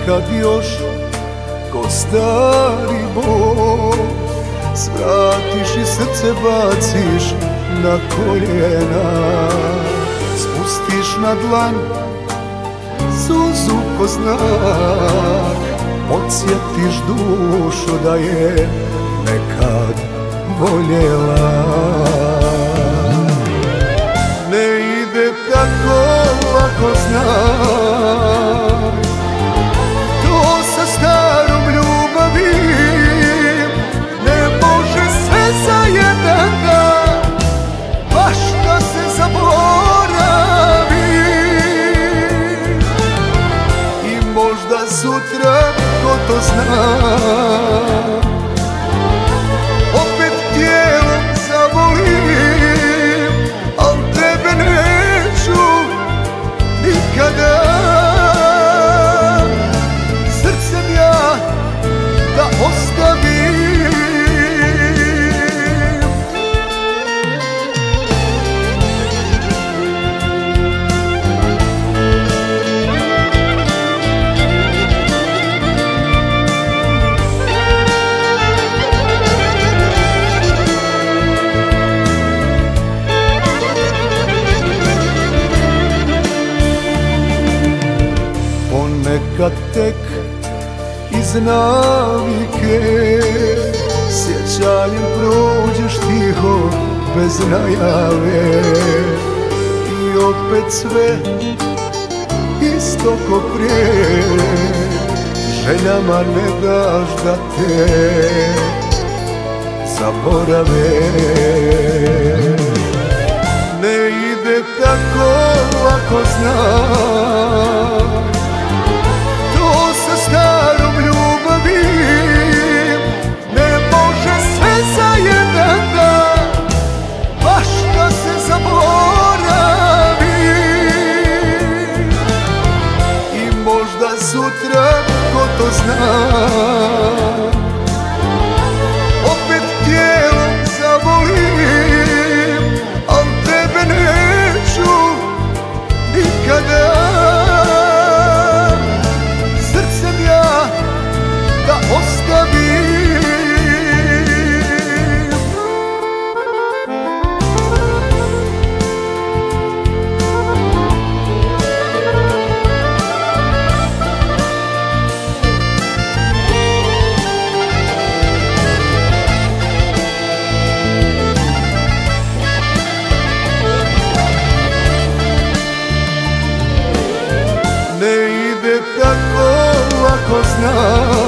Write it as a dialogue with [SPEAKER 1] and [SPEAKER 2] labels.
[SPEAKER 1] Kad još ko stari bol svratiš i srce baciš na koljena, spustiš na dlan suzu ko znak, podsjetiš dušu da je nekad voljela. Ne ide tako lako, znaj, to sa starom ljubavi ne može sve za jedan dan, baš da se zaboravi. I možda sutra, ko to zna, opet tijelom zavolim, al tebe neću nikada. Srcem ja da ostavim. Ponekad tek iz navike sjećanjem prođeš tiho bez najave i opet sve isto ko prije, željama ne daš da te zaborave. Ne ide tako lako, znaj, to sa starom ljubavi ne može sve za jedan dan, baš da se zaboravi. I možda sutra, ko to zna, opet tijelom zavolim, al tebe neću nikada. Ne ide tako lako, znaj,